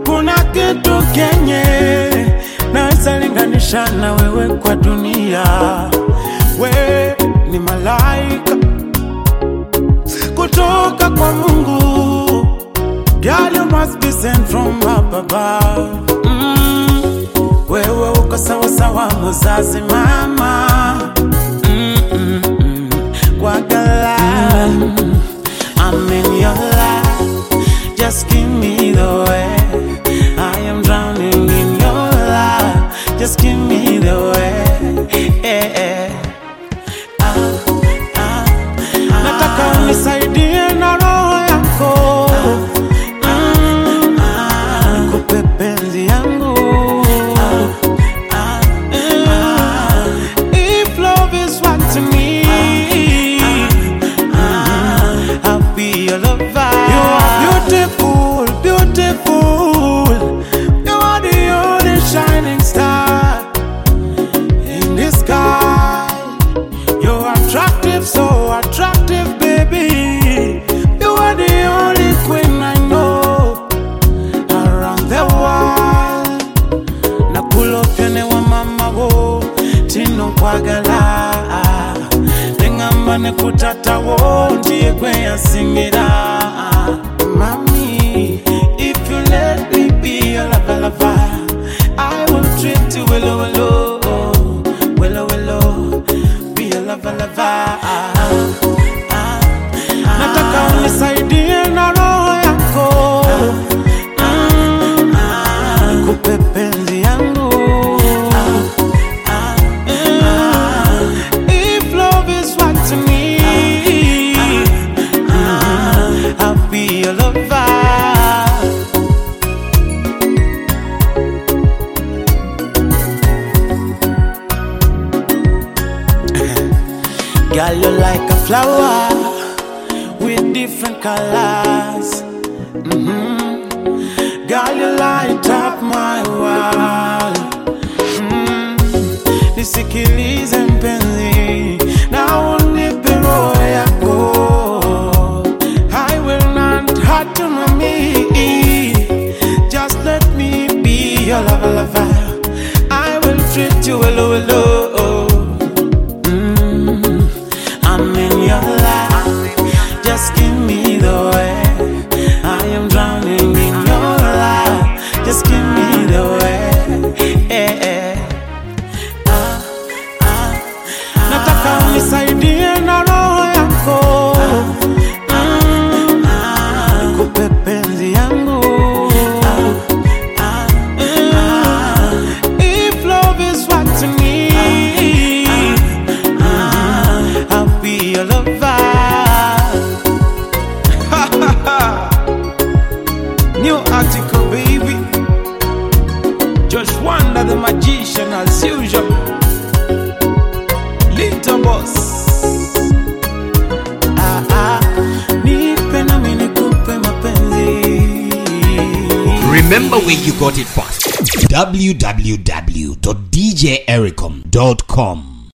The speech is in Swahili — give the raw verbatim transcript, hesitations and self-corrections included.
hakuna kitu kenye naweza linganisha na wewe kwa dunia. Wewe ni malaika kutoka kwa Mungu. Girl, you must be sent from up above. mm. Wewe uko sawa sawa mzazi mama. mm -mm -mm. Kwa gala mm. I'm in your life, just give me the way. I am drowning in your life, just give me the way. yeah, yeah. Ah, ah, ah. Nataka unisaidie na roho yako. mm, ah, nikupe penzi yangu. ah, ah, ah. If love is what to me, ah, I'll be your lover. You are beautiful, beautiful. You are the only shining star in the sky. You're attractive, so attractive, baby. You are the only queen I know around the world. Nakulo piane wa mama wo tino kwagala. Nengamba nekutata wo ndiye kwe yasingira. Mami, if you let me be your lover, lover, I will treat you willow, willow, willow, willow, be your lover, lover. Ah, ah, nataka unisaidie na roho yako. mm, ah, nikupe penzi yangu. ah, ah, ah, if love is what to me, ah, I'll be your lover. Girl, you're like a flower with different colors. mm-hmm. Girl, you light up my world. mm. Nisikilize mpenzi na unipe roho yako. I will not hurt you, mami. Just let me be your lover, lover. I will treat you well, well. I'm in your life, just give me the way. I am drowning in your life, just give me the way. yeah, yeah. Ah, ah, nataka unisaidie na roho yako. mm, ah, nikupe penzi yangu. ah, ah, ah, if love is what to me, I'll be your lover. New article, baby. Josh Wonder the magician as usual. Little boss. Ah ah. Nipe na mimi nikupe mapenzi. Remember where you got it first. w w w dot d j ericom dot com